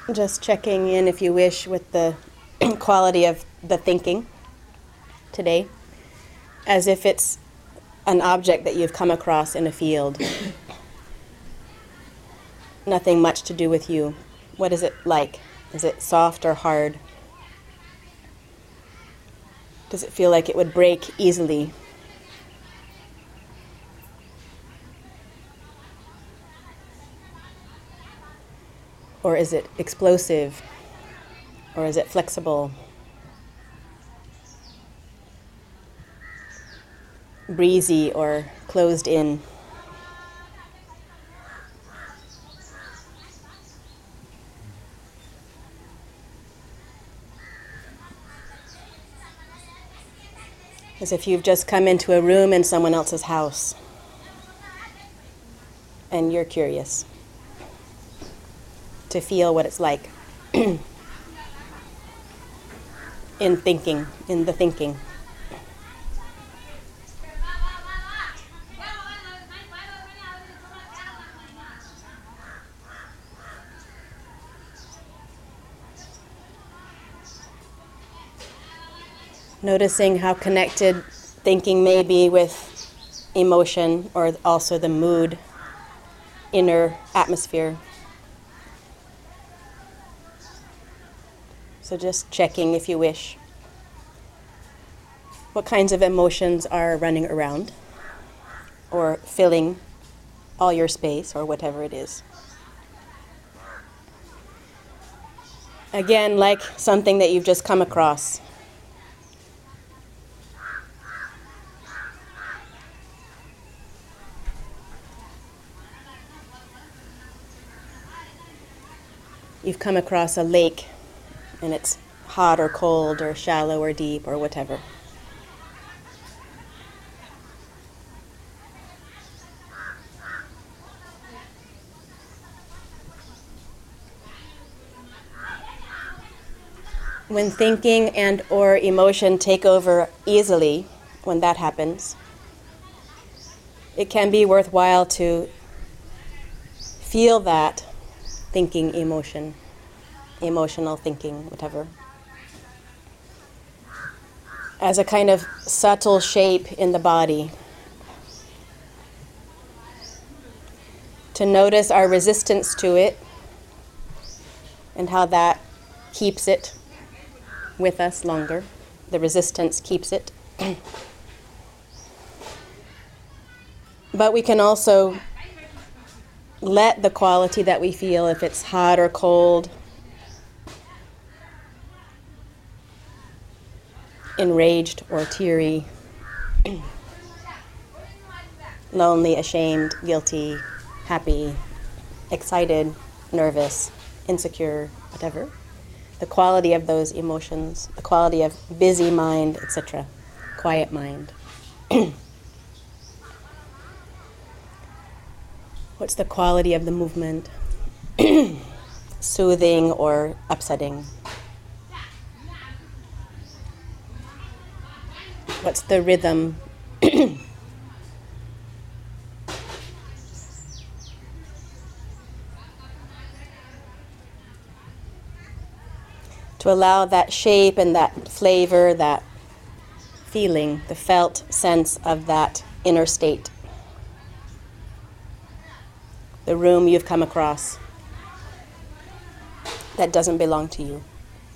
Just checking in, if you wish, with the quality of the thinking today, as if it's an object that you've come across in a field. Nothing much to do with you. What is it like? Is it soft or hard? Does it feel like it would break easily? Or is it explosive? Or is it flexible? Breezy or closed in? As if you've just come into a room in someone else's house and you're curious to feel what it's like in the thinking. Noticing how connected thinking may be with emotion, or also the mood, inner atmosphere. So just checking, if you wish, what kinds of emotions are running around or filling all your space, or whatever it is. Again, like something that you've just come across. You've come across a lake, and it's hot or cold or shallow or deep or whatever. When thinking and or emotion take over easily, when that happens, it can be worthwhile to feel that thinking emotion, emotional thinking, whatever, as a kind of subtle shape in the body. To notice our resistance to it and how that keeps it with us longer. The resistance keeps it. But we can also let the quality that we feel, if it's hot or cold, enraged or teary, lonely, ashamed, guilty, happy, excited, nervous, insecure, whatever. The quality of those emotions, the quality of busy mind, etc., quiet mind. What's the quality of the movement? Soothing or upsetting? What's the rhythm? To allow that shape and that flavor, that feeling, the felt sense of that inner state. The room you've come across that doesn't belong to you.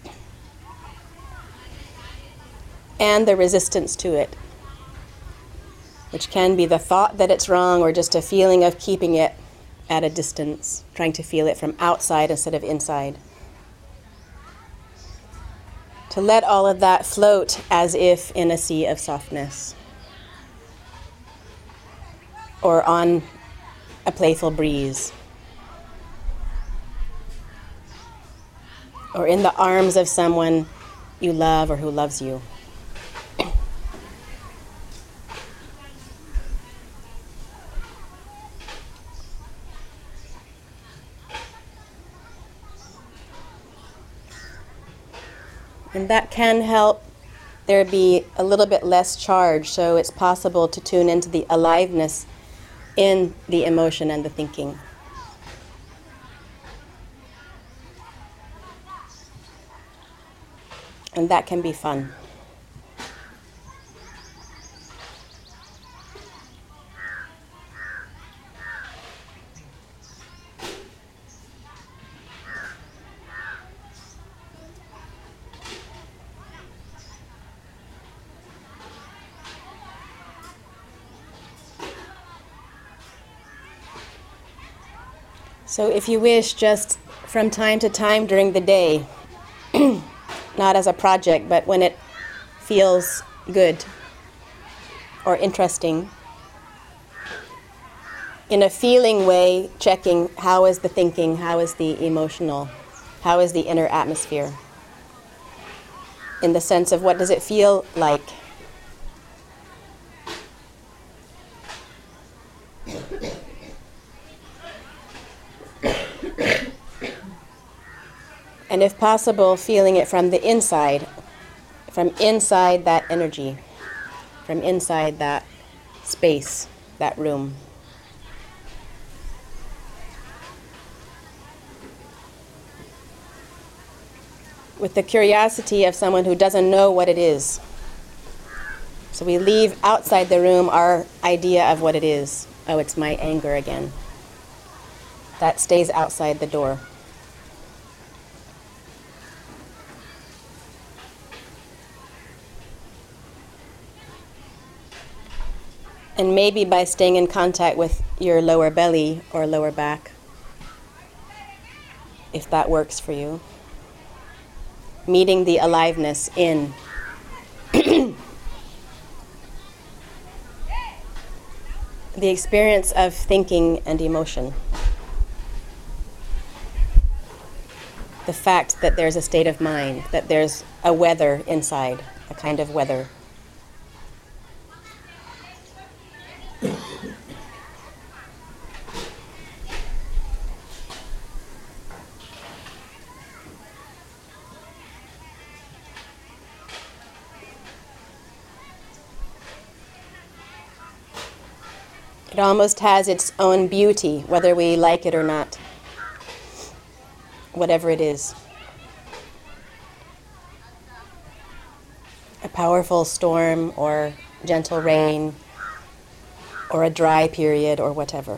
And the resistance to it, which can be the thought that it's wrong, or just a feeling of keeping it at a distance, trying to feel it from outside instead of inside. To let all of that float as if in a sea of softness, or on a playful breeze, or in the arms of someone you love or who loves you. And that can help there be a little bit less charge, so it's possible to tune into the aliveness in the emotion and the thinking. And that can be fun. So if you wish, just from time to time during the day, not as a project, but when it feels good or interesting, in a feeling way, checking how is the thinking, how is the emotional, how is the inner atmosphere, in the sense of what does it feel like. And if possible, feeling it from the inside, from inside that energy, from inside that space, that room. With the curiosity of someone who doesn't know what it is. So we leave outside the room our idea of what it is. Oh, it's my anger again. That stays outside the door. And maybe by staying in contact with your lower belly or lower back, if that works for you. Meeting the aliveness in. The experience of thinking and emotion. The fact that there's a state of mind, that there's a weather inside, a kind of weather. It almost has its own beauty, whether we like it or not, whatever it is. A powerful storm or gentle rain or a dry period or whatever.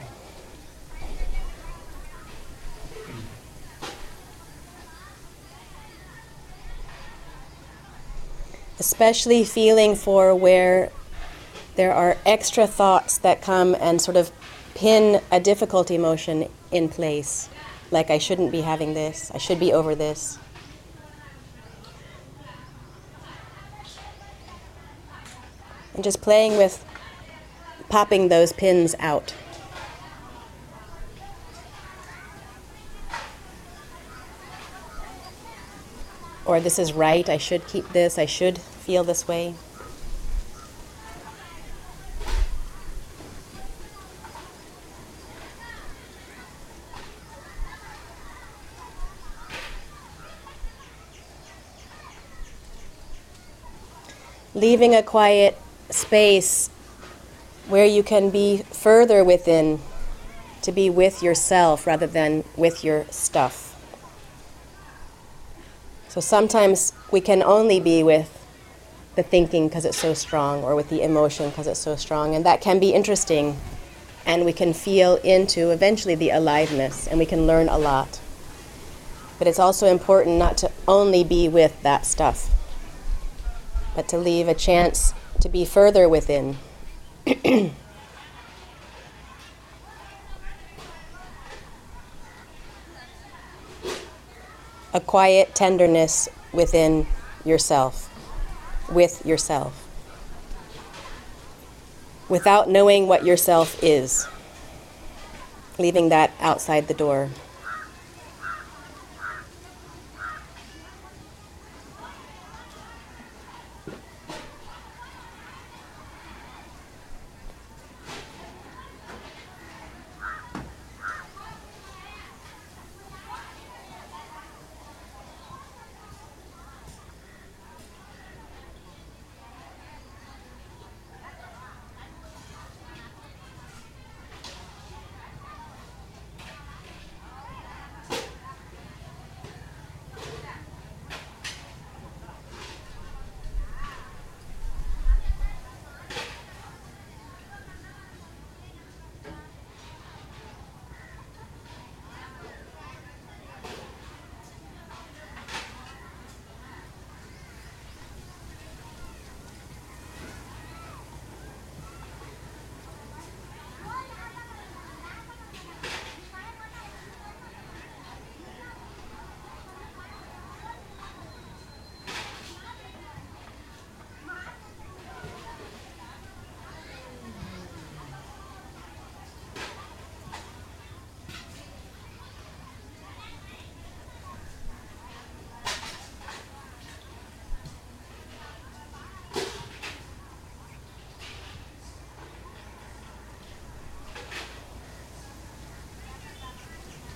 Especially feeling for where there are extra thoughts that come and sort of pin a difficult emotion in place. Like, I shouldn't be having this, I should be over this. And just playing with popping those pins out. Or this is right, I should keep this, I should feel this way. Leaving a quiet space where you can be further within, to be with yourself rather than with your stuff. So sometimes we can only be with the thinking because it's so strong, or with the emotion because it's so strong, and that can be interesting, and we can feel into eventually the aliveness, and we can learn a lot. But it's also important not to only be with that stuff, but to leave a chance to be further within. A quiet tenderness within yourself, with yourself, without knowing what yourself is, leaving that outside the door.